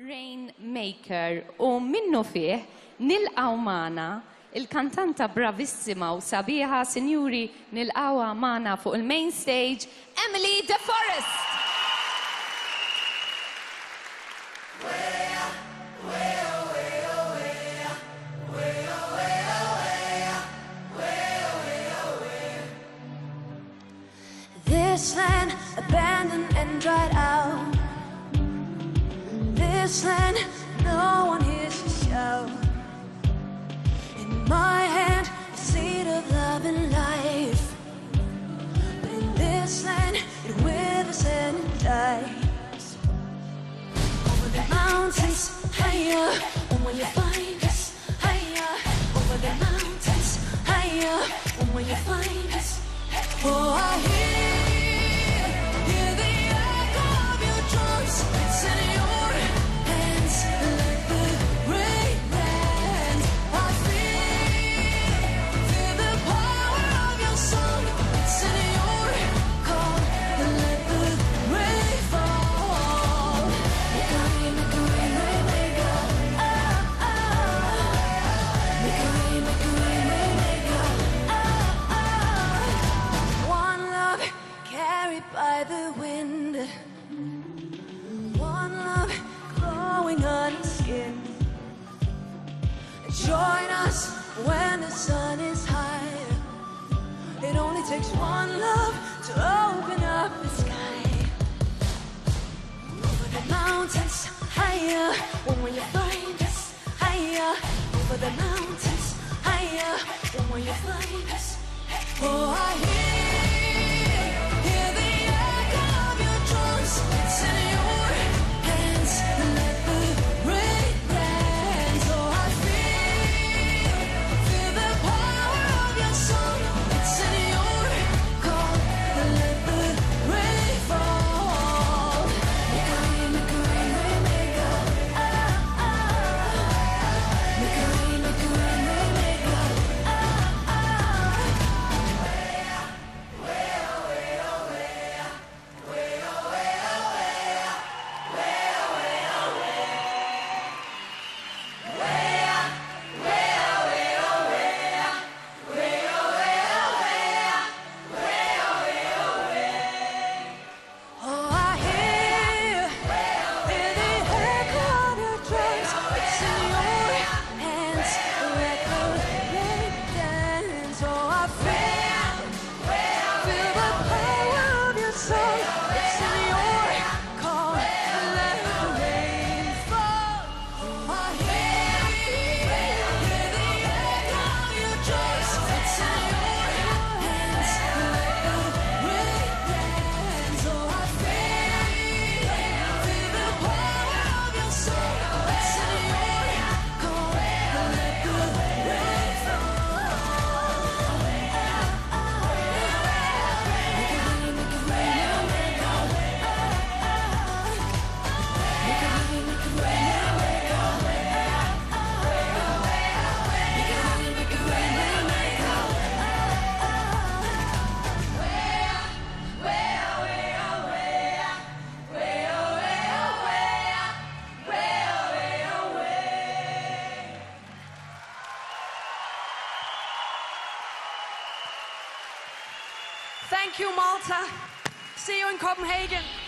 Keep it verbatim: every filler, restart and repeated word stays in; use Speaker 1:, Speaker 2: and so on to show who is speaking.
Speaker 1: Rainmaker u minnu fih nilqaw magħna il-kantanta bravissima u sabiħa sinjuri nilqawha magħna fuq il-main stage Emily De Forest.
Speaker 2: This land abandoned and dried out. This land no one hears you shout. In my hand, a seed of love and life. But in this land, it withers and it dies. Over the mountains, higher. And when you find us, higher. Over the mountains, higher. And when you find us, oh, I hear. By the wind, one love glowing on your skin. Join us when the sun is high. It only takes one love to open up the sky. Over the mountains, higher. When you find us, higher. Over the mountains, higher. When you find us, oh, I hear.
Speaker 3: Thank you, Malta. See you in Copenhagen.